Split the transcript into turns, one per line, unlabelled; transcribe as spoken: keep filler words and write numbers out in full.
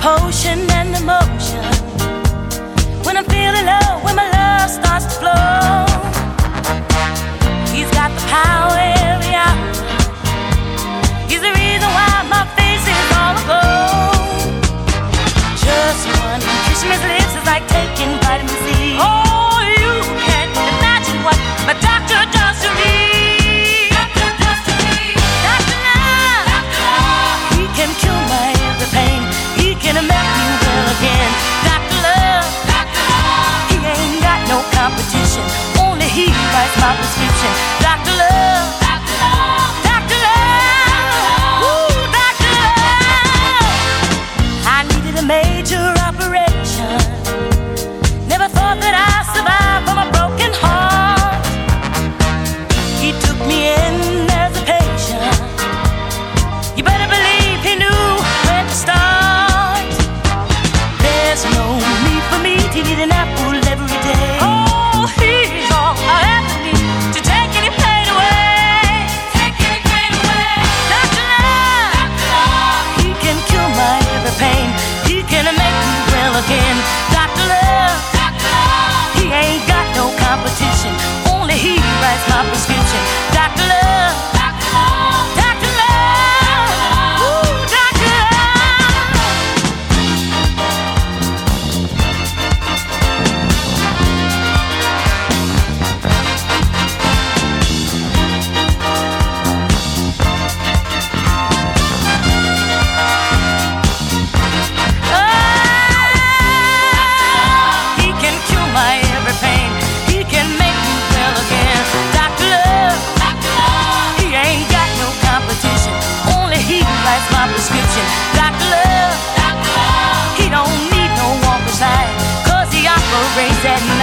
potion and emotion. When I'm feeling low, when my love starts to flow, he's got the power every hour. He's the reason why my face is all aglow. Just one kiss from his lips is like taking vitamin C. Oh, you can't imagine what my doctor does to me. Doctor does to me. Doctor Love. Doctor Love. He can cure my every pain. He can make me well again. Doctor Love. Doctor Love. He ain't got no competition. Only he writes my prescription. Doctor Love. Doctor Love. Doctor Love. Ooh, Doctor Love. I needed a major operation. Never thought that I'd survive from a broken heart. He took me in as a patient. You better believe he knew where to start. There's no need for me to eat an apple every day. Oh, he's all I ever need to take any pain away. Take any pain away. Doctor Love. Doctor Love. He can cure my every pain. He can make me well again. Doctor Love. Doctor Love. He ain't got no competition. Only he writes my prescription. Doctor Love. Doctor Love. Doctor Love. Ooh, Doctor Love. Oh, he can cure my every pain. He can make me well again. Doctor Love. Doctor Love. He ain't got no competition. Only he writes my prescription. Doctor Love. Doctor Love. He don't need no one beside, 'cause he operates at night.